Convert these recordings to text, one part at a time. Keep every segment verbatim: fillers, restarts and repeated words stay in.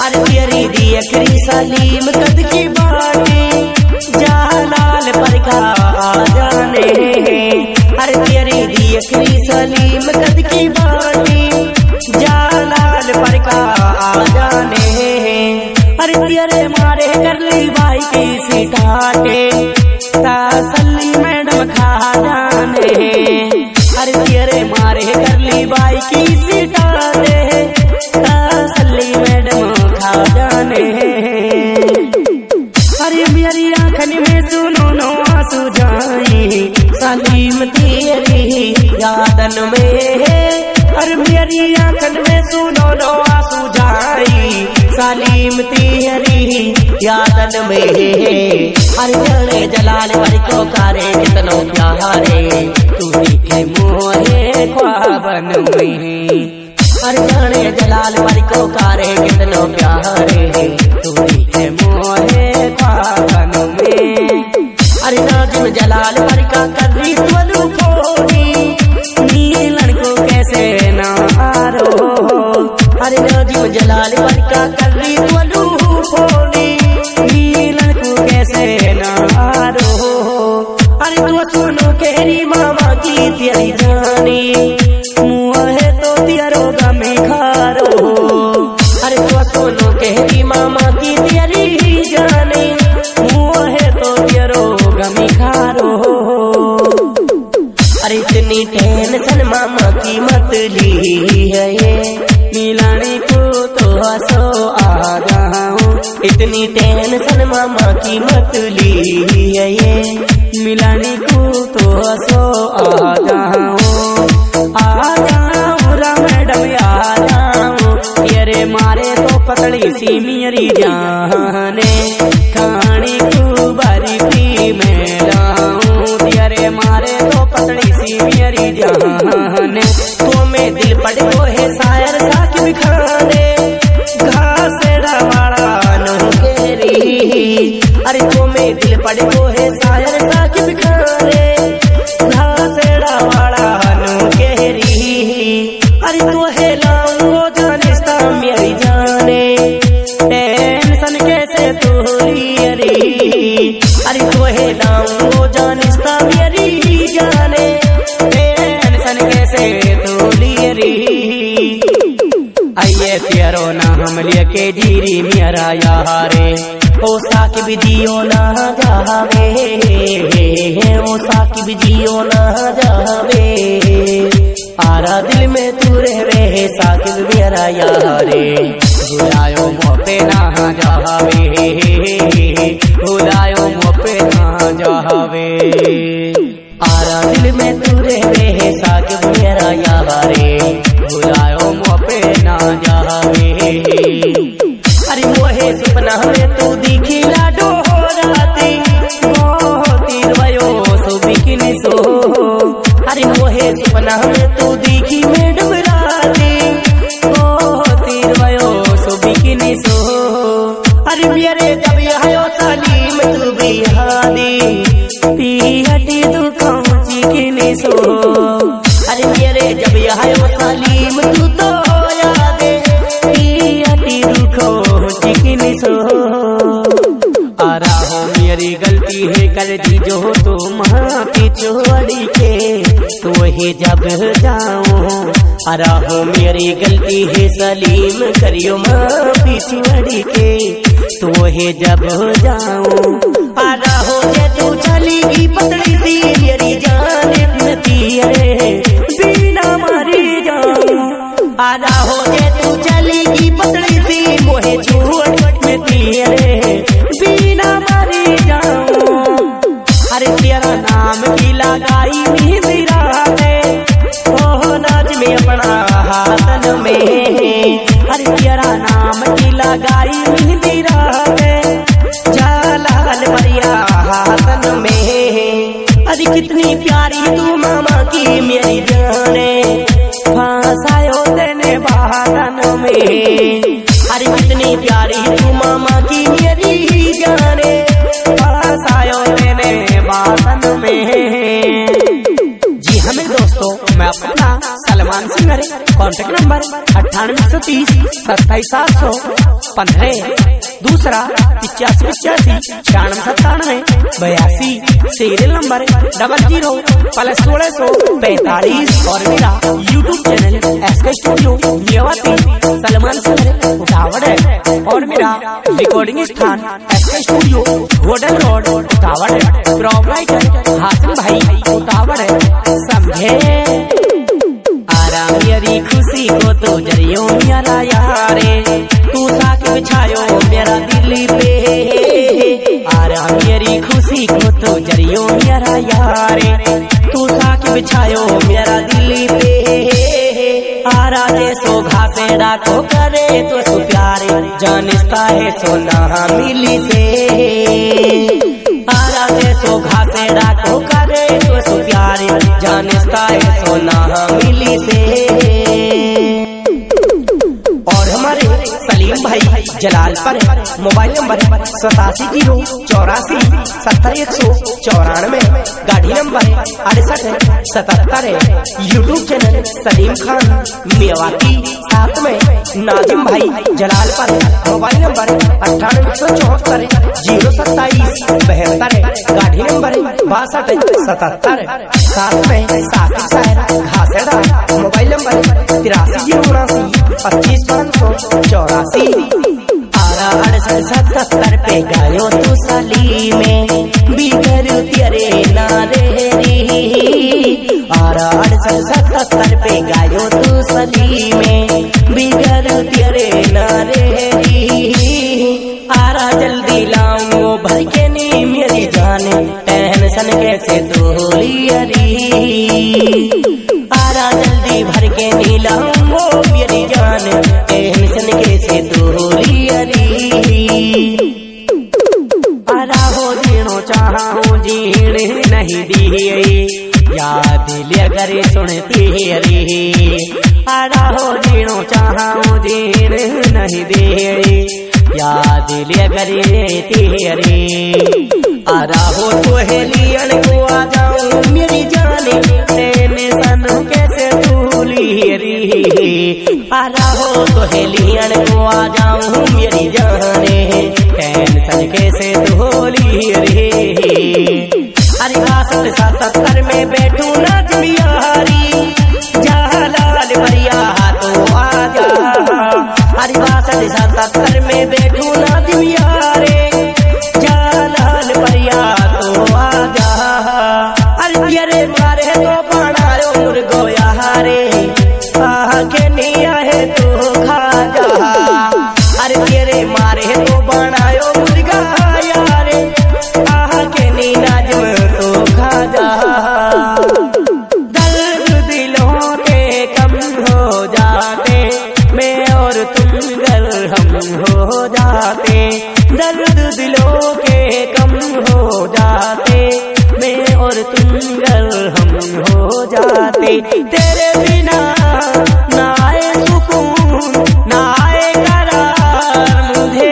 अरे तेरी दी अखरी सलीम कद की बाटी जालाल पर का आ जाने। अरे तेरी दी अखरी सलीम कद की बाटी जालाल पर का आ जाने। अरे तेरे मारे कर ली भाई की सीटाटे तसल्ली मैडम खा जाने। अरे तेरे मारे कर ली भाई की सीटाटे तसल्ली मैडम खा जाने। अरे मेरी आंखन में सुनो नो आंसू जाई सलीम तेरी यादन में। अरे मेरी आंखन में सुनो नो आंसू जाई सलीम तेरी यादन में। अरे जाने जलाल पर को करे कितनो प्यारे तू दिखे मोहे ख्वाबन में। अरे जाने जलाल पर को करे कितनो प्यारे तू दिखे मोहे ख्वाबन में। अरे नाजिम जलाल पर का करी तुलू फोड़ी नीलन को कैसे ना आरो। अरे नाजिम जलाल पर का करी तुलू फोड़ी नीलन को कैसे ना आरो। अरे तू सुनो केरी मामा की तेरी जानी मुँह तो तेरो गमी खारो। अरे तू सुनो केरी मामा की तेरी जानी मुँह तो तेरो गमी खारो। अरे इतनी टेंशन मामा की मत ली है ये मिलाने को तो हंसो आ जाऊं। इतनी टेंशन मामा की मत ली है ये मिलाने को तो हंसो आ जाऊं। आ जाऊं रा मैडम आ जाऊं तेरे मारे तो पकड़ी सी मेरी जाने। खाने को बारी पी मैं लाऊं तेरे मारे तो पकड़ी सी मेरी जाने। तो मैं दिल पड़ गो है शायर साकिब खाने घासेड़ा वाला नो केरी। अरे तो मैं दिल पड़ गो है शायर साकिब खाने घासेड़ा वाला नो केरी। अरे तो है लाऊंगो जानिस्ता मेरी जाने टेंशन कैसे तोरी अरी। अरे तो है लाऊंगो जानिस्ता मेरी जाने टेंशन कैसे तोरी अरी। आइए तेरो नाम लेके जीरी मेरा यारे ओ साकिब जियो ना जावे। ओ साकिब जियो ना जावे आरा दिल में तू रहवे साकिब मेरा यारे। भुलायो मोपे ना जावे भुलायो मोपे ना जावे आरा दिल में तू रहवे साकिब मेरा यारे। भुलायो मोपे ना जावे। अरे मोहे सपना में तू दिखी लाडो हो राती मोती रवयो सो बिकिनी सो। अरे मोहे सपना में तू दिखी मैडम राती मोती रवयो सो बिकिनी सो। अरे मेरे जब आयो सलीम तू बिहारी पीहटी तू कौची किनी सो। अरे मेरे जब आयो सलीम तू तो यादे पीहटी तू कौची किनी सो। आरा हो मेरी गलती है कर दी जो तो माफी छोड़ी के तो वही जब जाऊं। आरा हो मेरी गलती है सलीम करियो माफी छोड़ी के तो वही जब जाऊं। आरा हो जे तू चलेगी पतली सी मेरी जान नती है बिना मारी जाऊं। आरा हो जे तू चलेगी पतली सी मोहे छोड़ नती है बिना मारी जाऊं। अरे तेरा नाम की लगाई नींद राते ओ नाच में अपना हाथन में। अरे तेरा नाम की लगाई नींद राते जलाल परिया हाथन में। अरे कितनी प्यारी तू मामा की मेरी जाने फंसायो तेने बातन में। अरे कितनी प्यारी तू मामा की मेरी जाने फंसायो तेने बातन में। जी हमें दोस्तों मैं अपना सलमान सिंह कॉन्टेक्ट नंबर अट्ठानवे सौ तीस सत्ताईस सात सौ पंद्रह। दूसरा पिचासी पिचासी छियानवे सत्तानवे बयासी। Serial number double zero plus सोलह सौ पैतालीस। और मेरा YouTube channel S K studio Mewati Salman sir उठावड़ है। और मेरा रिकॉर्डिंग स्थान S K studio hotel road उठावड़ है। प्रोपराइटर हासिम भाई उठावड़ है, समझे। आराम यरी खुशी को तो जरियो मेरा यारे, तू साथ बिछायो मेरा दिल्ली पे। आराम यरी खुशी को तो जरियो मेरा यारे, तू साथ बिछायो मेरा दिल्ली पे। आरा दे सो घासे डाको करे तो सो प्यारे, जानता है सोना मिली से। आरा दे सो घासे डाको करे तो सो प्यारे, जानता है सोना मिली से। और हमारे सलीम भाई जलाल पर मोबाइल नंबर सतासी जीरो चौरासी सत्तर एक सौ चौरानवे। गाड़ी नंबर अड़सठ सतहत्तर। YouTube channel Salim Khan Mewati. साथ में नाजिम भाई जलाल पर मोबाइल नंबर अट्ठानवे सौ चौहत्तर जीरो सत्ताईस बहत्तर। गाड़ी नंबर बासठ सतहत्तर। साथ में साकिब साहब घासेड़ा मोबाइल नंबर तिरासी जीरो उनासी पच्चीस पाँच सौ चौरासी। आरा अड़सठ सतहत्तर पे गायो तू साली में, बिगर तेरे नारे री। आरा अड़सठ सतहत्तर पे गायो तू साली में, बिगर तेरे नारे री। आरा जल्दी लाऊं भर के नी मेरी जान, टेंशन कैसे तोली अरी। आरा जल्दी भर के नी लाऊं मेरी जान, टेंशन कैसे तोली अरी। आरा हो जीनो चाहा हूँ जीण नहीं दी, याद लिया करे सुनती अरे। आरा हो जीनो चाहा हूँ जीण नहीं दे, याद लिया करे तेरे। आरा हो तो हेलियन को आ जाऊं मेरी जाने, टेंशन कैसे तूली री। आरा हो तो हेलियन को आ जाऊं मेरी जाने, टेंशन कैसे तूली रे। अरे बासठ सतहत्तर में बैठू नाच बिहारी, जहाँ लाल भरिया तो आजा। अरे बासठ सतहत्तर में बैठू नाच बिहारे, जहाँ लाल भरिया तो आजा। अरे तेरे मारे तो बनायो मुर्गो यारे, आके नहीं आए तो खा जा। अरे तेरे मारे तो बनायो मुर्गा यारे, आके नहीं नाजम तो खा जा। दर्द दिलों के कम हो जाते, मैं और तुम गर हम हो जाते। दर्द दिलों के कम हो जाते, मैं और तुम गर हम हो जाते। तेरे बिना ना आए सुकून, ना आए करार मुझे।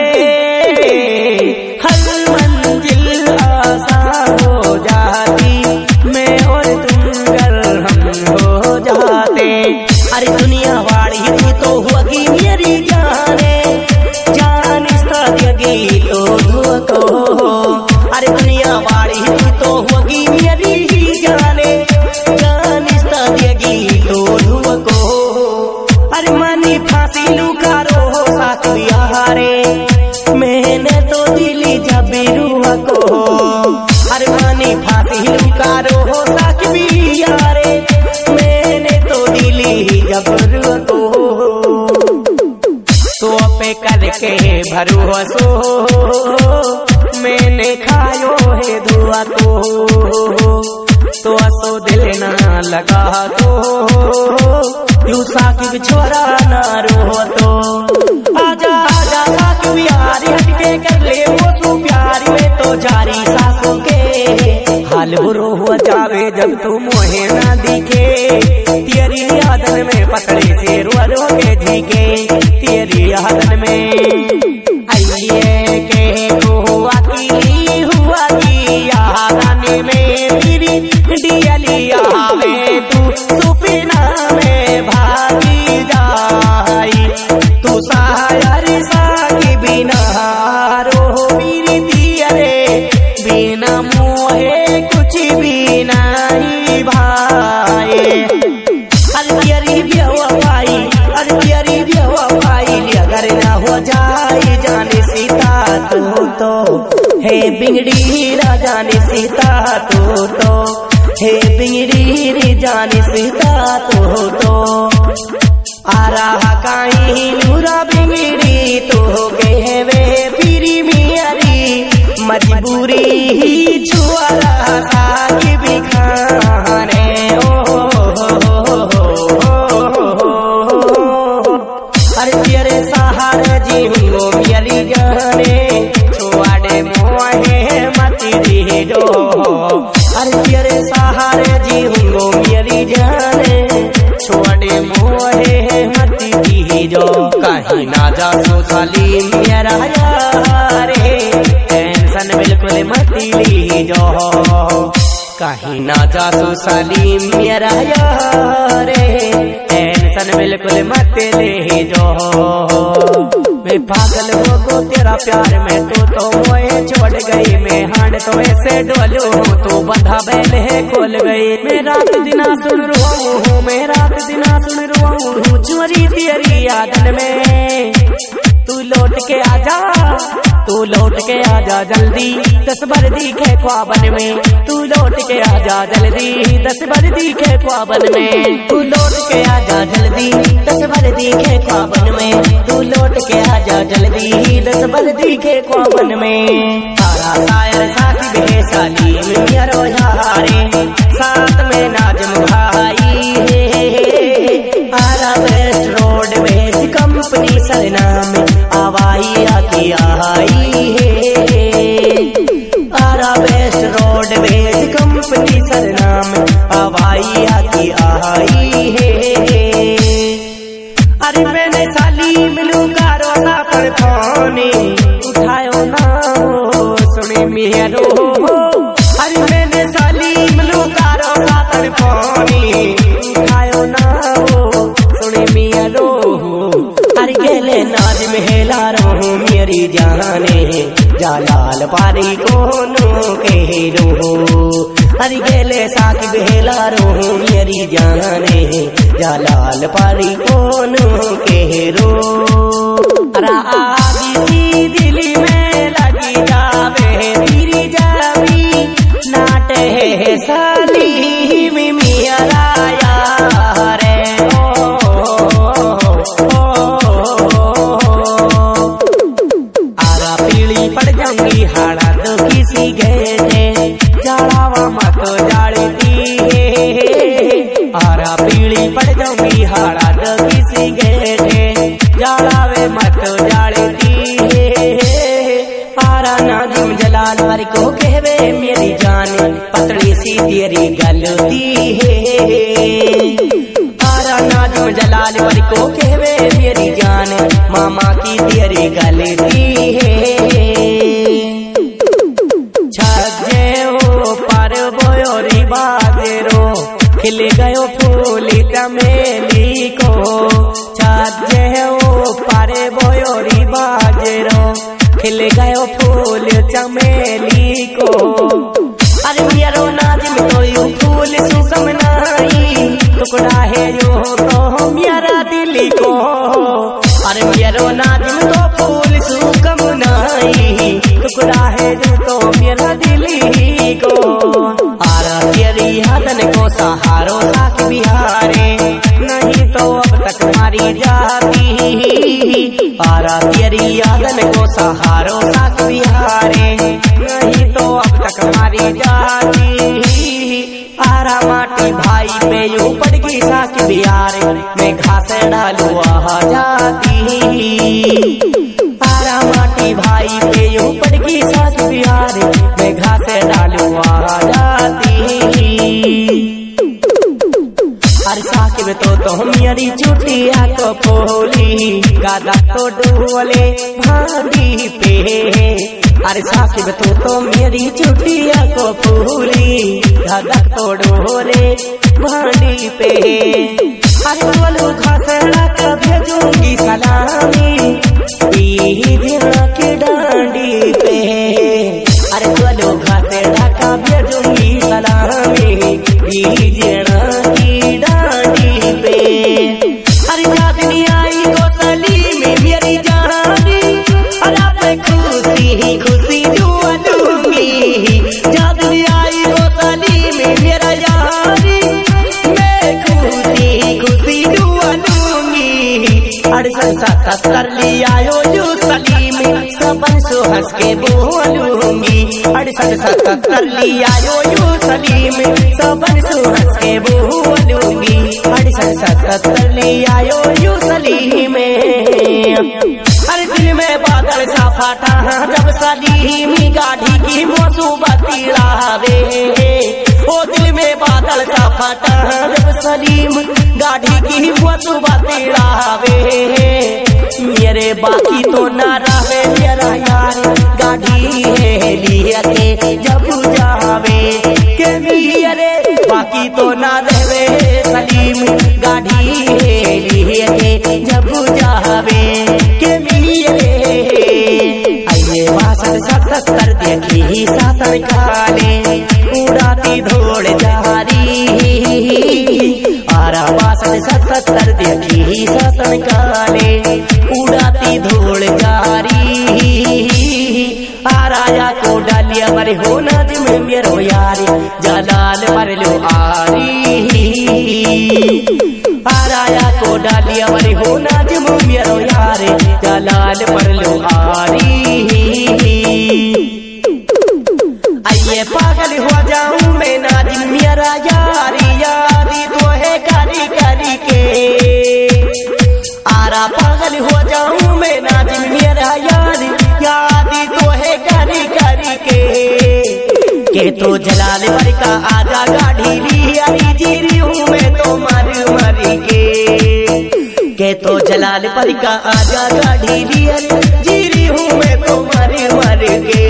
हर मंजिल आसान हो जाती, मैं और तुम गर हम हो जाते। अरे दुनिया वाली तू तो होगी मेरी जाने, जान देगी तो धोखो। अरे दुनिया वाली तू तो होगी मेरी जाने, जान देगी तो धोखो। अरे मनी फांसी लुकारो साथ बिहारे, मैंने तो दिली जबीरुआ को। अरे मनी फांसी लुकारो साथ बिहारे, मैंने तो दिली जबीरुआ को। तो पे करके भरोसो, मैंने खायो है दुआ तो। तो असो दिल ना लगा तो, यू साकिब छोरा ना रो तो। आजा आजा साकिब यारी हटके कर ले वो तू प्यारी में तो जारी सासों के। हाल बुरो हुआ जावे जब तू मोहे ना दिखे, तेरी यादन में पतड़े से रो रो के झीके। तेरी यादन में आइए के हुआ की हुआ की यादन में तेरी डियलिया में तू सुपना में भागी किनारो प्रीति रे बिना मोहे कुछ भी नहीं भाए। अरे प्यारी बेवफाई अरे प्यारी बेवफाई अगर ना हो जाए जाने सीता तू तो हे बिगड़ी रा जाने सीता तू तो हे बिगड़ी रे जाने सीता तू तो आ रहा काई नूरा बिगड़ी तो कहवे फिरी मियारी मजबूरी ही छुआ रहा था कि भी खाने ओ अरे तेरे सहारे जीऊंगो मियारी जाने छुआड़े मोहे मती दी जो अरे तेरे सहारे जीऊंगो मियारी जाने छुआड़े मोहे मती दी जो कहीं ना जा सोसाली मेरा यारे टेंशन बिल्कुल मती ली जो कहीं ना जा सोसाली मेरा यारे टेंशन बिल्कुल मत ले जो मैं पागल हो गो तेरा प्यार में तू तो मोए छोड़ गई मैं हांड तो ऐसे डोलू तू बंधा बैल है खोल गई मैं रात दिना सुन रुआऊं हूँ मैं रात दिना सुन रुआऊं हूँ चोरी तेरी यादन में तू लौट के आजा तू लौट के आजा जल्दी दस बार दिखे ख्वाबन में तू लौट के आजा जल्दी दस बार दिखे ख्वाबन में तू लौट के आजा जल्दी दस बार दिखे ख्वाबन में तू लौट के आजा जल्दी दस बार दिखे ख्वाबन में तारा शायर साथी बेसाली मेरा यारे साथ में नाजम भाई आरा वेस्ट रोड में कंपनी सरनाम आवाई आती आई है आरा वेस्ट रोड में कंपनी सरनाम आवाई आती आई है। अरे मैंने साली मिलू कारो सा पर फोने उठायो ना सुने मेरो अरे मैंने साली मिलू कारो सा पर फोने उठायो ना सुने मेरो अरे गेले नाज मेला रहूं मेरी जाने जालाल पारी कोनो के रो अरे गेले साथ बेला रहूं मेरी जाने जालाल पारी कोनो के रो अरे आगी सी दिल में लगी जावे तेरी जावी नाटे है साली में मेरा यार पड़ जाऊंगी हाड़ा तो किसी गेटे जाड़ावा मत जाड़ती आरा पीली पड़ जाऊंगी हाड़ा तो किसी गेटे जाड़ावे मत जाड़ती आरा नाजिम जलाल पर को कहवे मेरी जान पतली सी तेरी गलती है आरा नाजिम जलाल पर को कहवे मेरी जान मामा की तेरी गलती है खिल गयो फूल चमेली को छाजे ओ पारे बोयोरी बाजरो खिल गयो फूल चमेली को अरे मेरो नाजिम तो यू फूल सुगम नहीं टुकड़ा है यो तो मेरा दिल को अरे मेरो नाजिम तो फूल सुगम नहीं टुकड़ा है जो तो मेरा दिल को आरा तेरी यादन को सहारो साथ बिहारे नहीं तो अब तक मारी जाती आरा तेरी यादन को सहारो साथ बिहारे नहीं तो अब तक मारी जाती आरा माटी भाई पे यू पड़ गई साथ बिहारे मैं घास डालू आ जाती आरा माटी भाई पे यू पड़ गई साथ बिहारे मैं घास डालू आ जाती अरे साकिब तो तो मेरी चुटिया को फोली गादा तो डोले भांडी पे अरे साकिब तो तो मेरी चुटिया को फूली गादा तो डोले भांडी पे अरे बोलो घासड़ा का भेजूंगी सलामी के डांडी पे। अरे चलो घाटे ढाका भेजूंगी सलामी डीजेना की डांडी पे। अरे चांदनी आई गोसली में मेरी जानी, अरे आप खुशी खुशी दुआ दूंगी। चांदनी आई गोसली में मेरा यारी, मैं खुशी खुशी दुआ दूंगी। अड़सठ सतहत्तर लिया यो सलीम सपन सो हंस के बोलूंगी। अड़सठ सतहत्तर लिया यो सलीम सपन सो हंस के बोलूंगी। अड़सठ सतहत्तर लिया यो सलीम। अरे दिल में बादल सा फाटा जब सलीम गाड़ी की मोसुबती लावे। ओ दिल में बादल सा फाटा जब सलीम गाड़ी की मोसुबती लावे। मेरे बाकी तो ना रहे मेरा यार गाड़ी है लिया के जब जावे के मेरे बाकी तो ना रहे सलीम गाड़ी है लिया के जब जावे के मेरे। आइए बासठ सतहत्तर देखी सातन काले उड़ाती धोड़ जारी। आरा बासठ सतहत्तर देखी सातन काले उड़ाती धूल जारी। आराया को डालिया मरे हो नज में मेरो यारी जलाल मर लो आरी। आराया को डालिया मरे हो नज में मेरो यारी जलाल मर लो आरी। आइए पागल हो जाऊं मैं नाजिम मेरा यारी यादी तो है करी करी के। आरा पागल हो जाऊं मैं नाजिम मेरा यार यादी तो है करी करी के। के तो जलाल पर का आजा गाड़ी लियारी जीरी हूँ मैं तो मर मर के। के तो जलाल पर का आजा गाड़ी लियारी जीरी हूँ मैं तो मर मर के।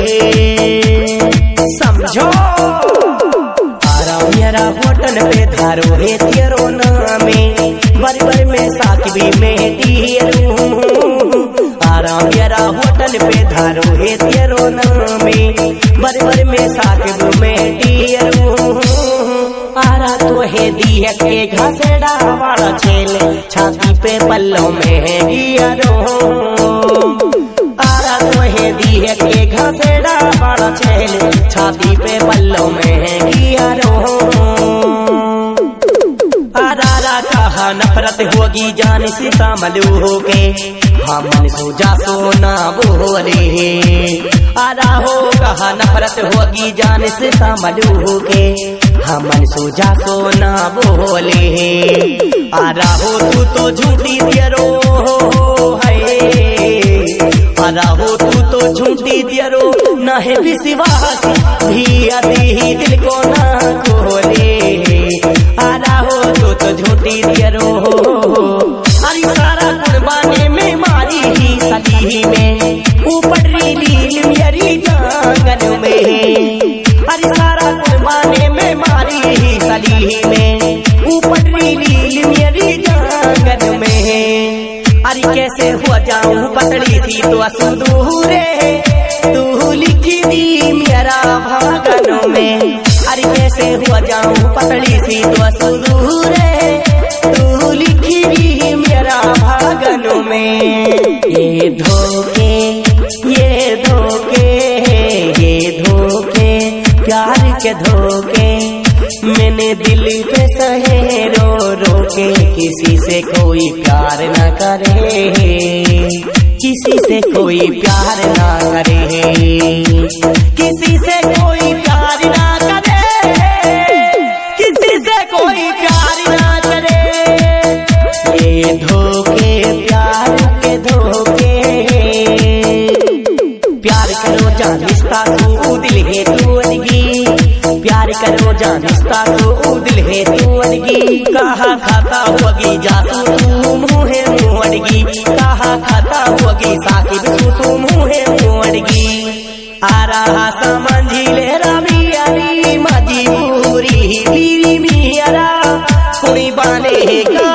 समझो आरा मेरा होटल पे धारो है तेरो नामे बरबर में साकबी में दियरू। आरा मेरा होटल पे धारो है तेरो नामे बरबर में साकब में दियरू। आरा तो है दिया के घसेड़ा वाला छेल छाती पे पल्लों में है दियरू। आरा तो है दिया के घसेड़ा वाला छेल छाती पे पल्लों में है दियरू। आरा कहा नफरत होगी जान से तामलू हो के हम मन सोजा सोना बोले। आरा हो कहा नफरत होगी जान से तामलू हो के हम मन सोजा सोना बोले। आरा हो तू तो झूठी दियरो है। आरा हो तू तो झूठी दियरो ना है विश्वास भी आती दिल को ना खोले। आरा हो तू तो झूठी दियरो अरे सारा कुर्बानी में मारी ही सली में ऊपर लील मेरी जांगन में। अरे सारा कुर्बानी में मारी ही सली में ऊपर लील मेरी जांगन में। अरे कैसे हो जाऊं पतली सी तो असुदूरे तू लिखी दी मेरा भागन में। अरे कैसे हो जाऊं पतली सी तो असुदूरे तू लिखी दी मेरा भागन में। ये धोखे ये धोखे ये धोखे प्यार के धोखे मैंने दिल पे सहे रो रो के। किसी से कोई प्यार न करे किसी से कोई प्यार ना करे किसी से कोई प्यार ना करे किसी से कोई प्यार ना करे। ये धोखे प्यार के धोखे प्यार करो जानिस्ता तू दिल है तू अलगी। प्यार करो जानिस्ता तू दिल है तू अलगी। कहा खाता होगी जातू तू मुँह मुँह अड़गी। कहा खाता होगी साकिब तू तू मुँह मुँह अड़गी। आ रहा समझी ले रवि अली मजबूरी बीरी मियारा कुड़ी बाने का